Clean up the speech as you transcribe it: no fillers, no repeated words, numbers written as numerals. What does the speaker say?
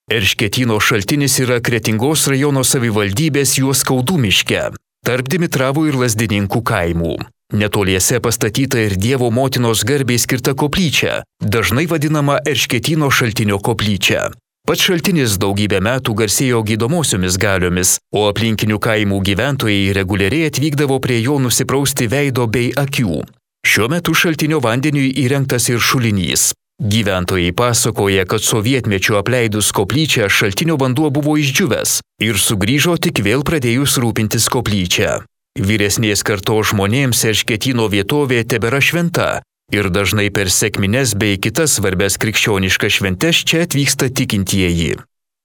Erškėtyno šaltinis yra Kretingos rajono savivaldybės Juoskaudų miške, tarp Dimitravų ir Lazdininkų kaimų. Netoliese pastatyta ir Dievo motinos garbei skirta koplyčia, dažnai vadinama Erškėtyno šaltinio koplyčia. Pats šaltinis daugybę metų garsėjo gydomosiomis galiomis, o aplinkinių kaimų gyventojai reguliariai atvykdavo prie jo nusiprausti veido bei akių. Šiuo metu šaltinio vandeniui įrengtas ir šulinys. Gyventojai pasakoja, kad sovietmečiu apleidus koplyčią šaltinio vanduo buvo išdžiūvęs ir sugrįžo tik vėl pradėjus rūpintis koplyčia. Vyresnės kartos žmonėms Erškėtyno vietovė tebėra šventa ir dažnai per sekmines bei kitas svarbias krikščioniškas šventes čia atvyksta tikintieji.